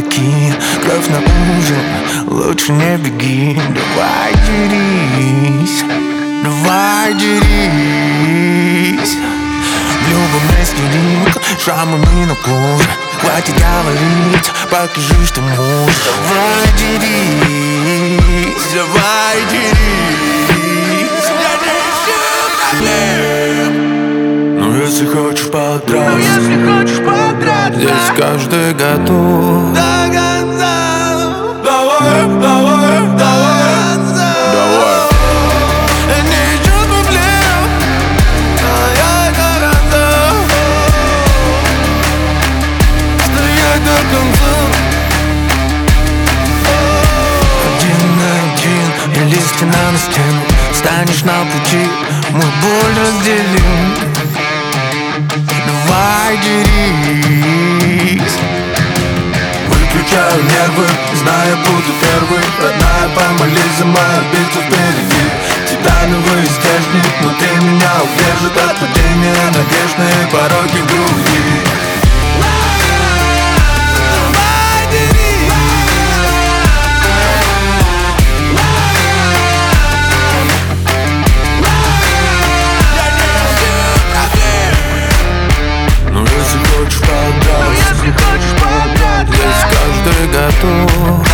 кулаки, кровь на ужин, лучше не беги. Давай дерись, давай дерись. В любом месте ринг, шрамами на коже. Хватит говорить, покажи, что можешь. Давай дерись, давай дерись. Ну если хочешь подраться, здесь каждый готов. До конца. Давай, давай, давай, давай. Ничего проблем, а я готов стоять до конца. Один на один, или стена на стену. Станешь на пути, мы боль разделим. Давай дерись. Выключаю нервы, зная, буду первый. Родная, помолись за мою битву впереди. Титановый стержник внутри меня удержит от падения надежные пороги в груди. Если хочешь подраться, здесь каждый готов.